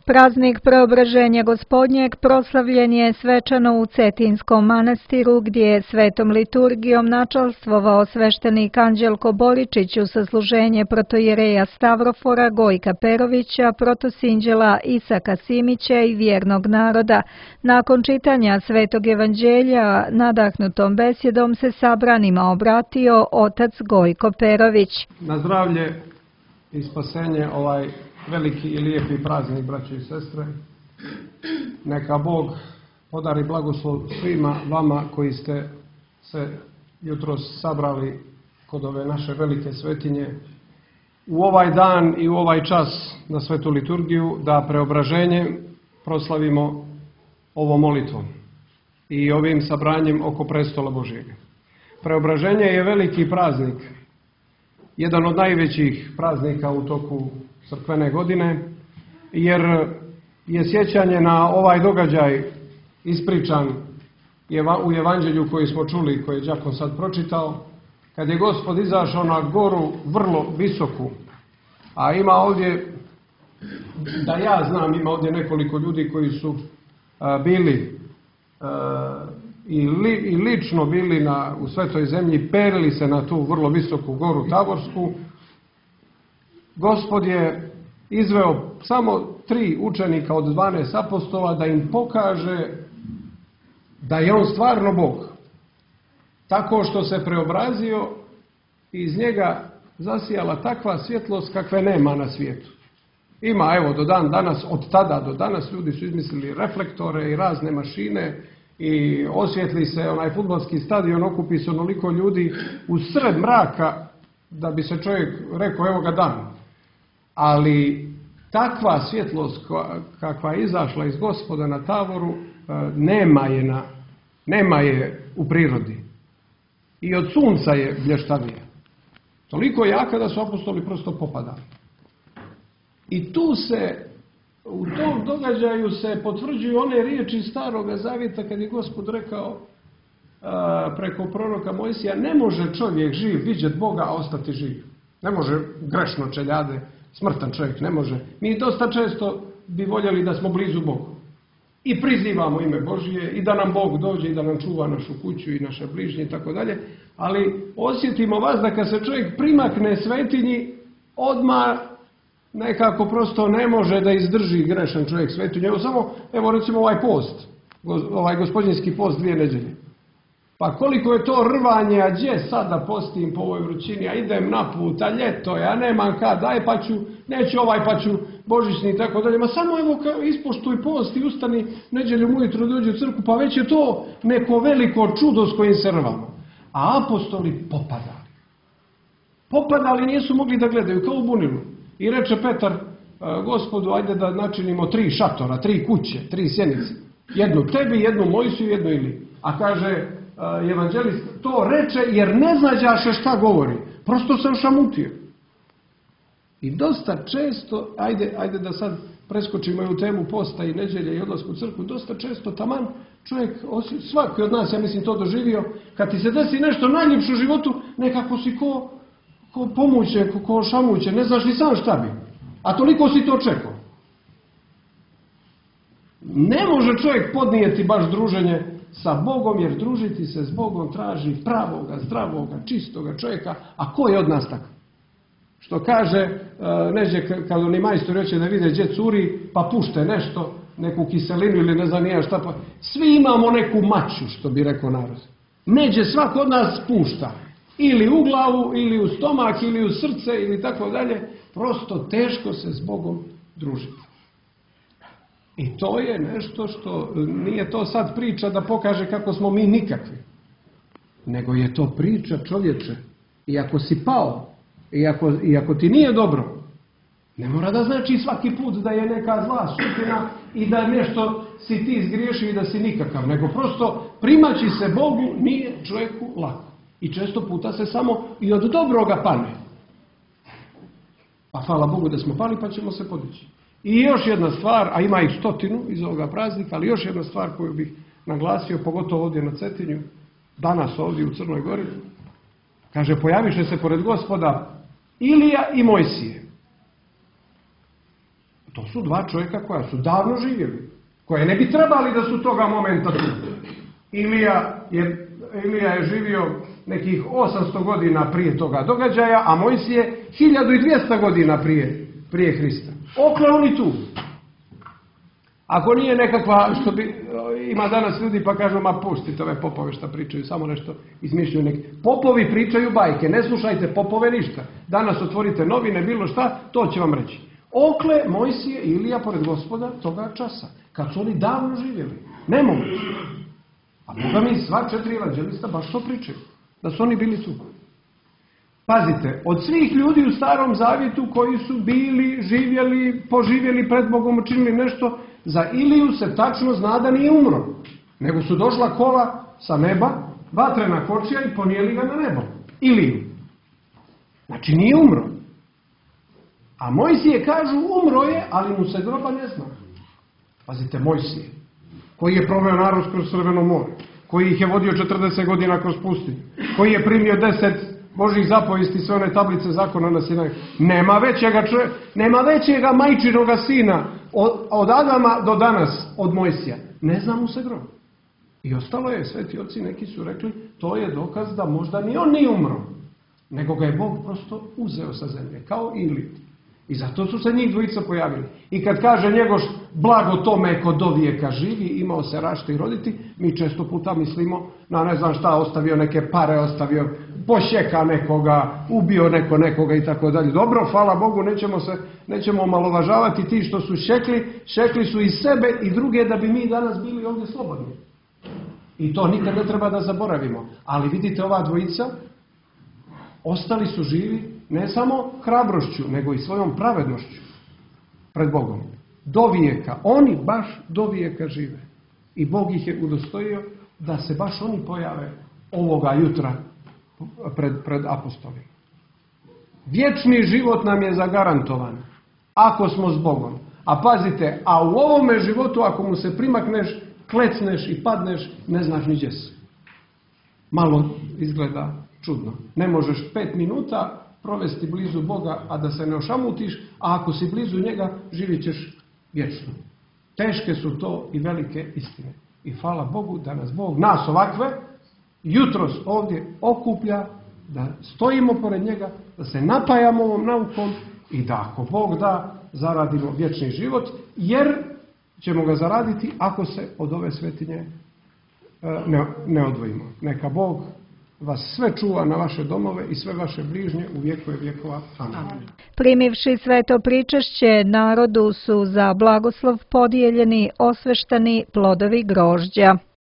Praznik Preobraženja Gospodnjeg proslavljen je svečano u Cetinskom manastiru, gdje je svetom liturgijom načalstvovao sveštenik Anđelko Boričić u sasluženje protojereja Stavrofora Gojka Perovića, protosinđela Isaka Simića i vjernog naroda. Nakon čitanja Svetog evanđelja, nadahnutom besjedom se sabranima obratio otac Gojko Perović. Na zdravlje i spasenje ovaj veliki i lijepi praznik, braćo i sestre. Neka Bog podari blagoslov svima vama koji ste se jutros sabrali kod ove naše velike svetinje u ovaj dan i u ovaj čas na svetu liturgiju, da preobraženje proslavimo ovom molitvom i ovim sabranjem oko prestola Božjega. Preobraženje je veliki praznik, jedan od najvećih praznika u toku crkvene godine, jer je sjećanje na ovaj događaj ispričan u evanđelju koji smo čuli, koji je đakon sad pročitao, kad je Gospod izašao na goru vrlo visoku, a ima ovdje, da ja znam, ima ovdje nekoliko ljudi koji su bili i lično bili u Svetoj zemlji, perili se na tu vrlo visoku goru Tavorsku. Gospod je izveo samo 3 učenika od 12 apostola da im pokaže da je on stvarno Bog. Tako što se preobrazio i iz njega zasijala takva svjetlost kakve nema na svijetu. Ima, evo, do dan danas, od tada do danas ljudi su izmislili reflektore i razne mašine i osvijetli se onaj fudbalski stadion, okupi se onoliko ljudi u sred mraka da bi se čovjek rekao evo ga dan. Ali takva svjetlost kakva je izašla iz Gospoda na Tavoru nema je u prirodi. I od sunca je blještavija. Toliko jaka da su apostoli prosto popadali. I u tom događaju se potvrđuju one riječi Staroga Zavjeta kad je Gospod rekao preko proroka Mojsija: ne može čovjek živ vidjeti Boga, a ostati živ. Ne može grešno čeljade, smrtan čovjek ne može. Mi dosta često bi voljeli da smo blizu Bogu. I prizivamo ime Božije i da nam Bog dođe i da nam čuva našu kuću i naše bližnje i tako dalje. Ali osjetimo vas da kad se čovjek primakne svetinji, odmah nekako prosto ne može da izdrži grešan čovjek svetinju. Evo recimo ovaj post, ovaj gospodinski post 2 nedjelje. Pa koliko je to rvanje, a gdje sad da postim po ovoj vrućini, a idem na put, a ljeto je, a nemam kad, daj pa ću, neću ovaj pa ću božićni i tako dalje. Ma samo evo ispoštuj post i ustani nedjeljom ujutro, dođi u crkvu, pa već je to neko veliko čudo s kojim se rvamo. A apostoli popadali, nisu mogli da gledaju, kao u bunilu. I reče Petar Gospodu: ajde da načinimo 3 šatora, 3 kuće, 3 sjenice. Jednu tebi, jednu Mojsiju, jednu Ili. A kaže evanđelist, to reče jer ne znađaše šta govori. Prosto sam šamutio. I dosta često, ajde da sad preskočimo i u temu posta i nedjelje i odlasku u crkvu, dosta često taman čovjek, svaki od nas, ja mislim, to doživio, kad ti se desi nešto najljepše u životu, nekako si ko pomuće, ko šamuće, ne znaš ni sam šta bi. A toliko si to čekao. Ne može čovjek podnijeti baš druženje sa Bogom, jer družiti se s Bogom traži pravoga, zdravoga, čistoga čovjeka. A ko je od nas takav? Što kaže, neđe kad oni majstori hoće da vide gdje curi, pa pušte nešto, neku kiselinu ili ne znam nija šta. Svi imamo neku maču, što bi rekao narod. Neđe svako od nas pušta. Ili u glavu, ili u stomak, ili u srce, ili tako dalje. Prosto teško se s Bogom družiti. I to je nešto što nije to sad priča da pokaže kako smo mi nikakvi. Nego je to priča, čovječe. I ako si pao, i ako ti nije dobro, ne mora da znači svaki put da je neka zla sudbina i da nešto si ti izgriješio i da si nikakav. Nego prosto primaći se Bogu nije čovjeku lako. I često puta se samo i od dobroga pane. Pa hvala Bogu da smo pali, pa ćemo se podići. I još jedna stvar, a ima ih 100 iz ovoga praznika, ali još jedna stvar koju bih naglasio, pogotovo ovdje na Cetinju, danas ovdje u Crnoj Gori. Kaže, pojaviše se pored Gospoda Ilija i Mojsije. To su dva čovjeka koja su davno živjeli, koje ne bi trebali da su toga momenta tu. Ilija je živio nekih 800 godina prije toga događaja, a Mojsije 1200 godina prije Hrista. Okle oni tu. Ako nije nekakva, što bi, ima danas ljudi pa kažu, ma pustite ove popove šta pričaju, samo nešto izmišljuju neki. Popovi pričaju bajke, ne slušajte popove ništa. Danas otvorite novine, bilo šta, to će vam reći. Okle Mojsije i Ilija pored Gospoda toga časa, kad su oni davno živjeli. Nemoguće. A Boga mi sva 4 evanđelista baš to pričaju, da su oni bili tu. Pazite, od svih ljudi u Starom Zavjetu koji su bili, živjeli, poživjeli pred Bogom, učinili nešto, za Iliju se tačno zna da nije umro. Nego su došla kola sa neba, vatrena kočija i ponijeli ga na nebo. Iliju. Znači nije umro. A Mojsije kažu umro je, ali mu se groba ne zna. Pazite, Mojsije, koji je proveo narod kroz Crveno more, koji ih je vodio 40 godina kroz pustinju, koji je primio 10 Božih zapovesti, sve one tablice zakona na Sinaju. Nema većega majčinoga sina od Adama do danas, od Mojsija. Ne zna mu se grob. I ostalo je, sveti oci neki su rekli, to je dokaz da možda ni on nije umro, nego ga je Bog prosto uzeo sa zemlje, kao Iliju. I zato su se njih dvojica pojavili. I kad kaže Njegoš, blago tome ko do vijeka živi, imao se rašte i roditi, mi često puta mislimo na ne znam šta, ostavio neke pare, ostavio pošeka nekoga, ubio nekoga i tako dalje. Dobro, hvala Bogu, nećemo omalovažavati ti što su šekli su i sebe i druge da bi mi danas bili ovdje slobodni. I to nikad ne treba da zaboravimo. Ali vidite, ova dvojica, ostali su živi ne samo hrabrošću, nego i svojom pravednošću pred Bogom. Do vijeka. Oni baš do vijeka žive. I Bog ih je udostojio da se baš oni pojave ovoga jutra pred apostolima. Vječni život nam je zagarantovan ako smo s Bogom. A pazite, a u ovome životu ako mu se primakneš, klecneš i padneš, ne znaš ni gdje si. Malo izgleda čudno. Ne možeš 5 minuta provesti blizu Boga, a da se ne ošamutiš, a ako si blizu njega, živjet ćeš vječno. Teške su to i velike istine. I hvala Bogu da nas Bog, nas ovakve, jutros ovdje okuplja, da stojimo pored njega, da se napajamo ovom naukom i da ako Bog da, zaradimo vječni život, jer ćemo ga zaraditi ako se od ove svetinje ne odvojimo. Neka Bog vas sve čuva na vaše domove i sve vaše bližnje u vjekove vjekova. Amen. Primivši sveto pričešće, narodu su za blagoslov podijeljeni osveštani plodovi grožđa.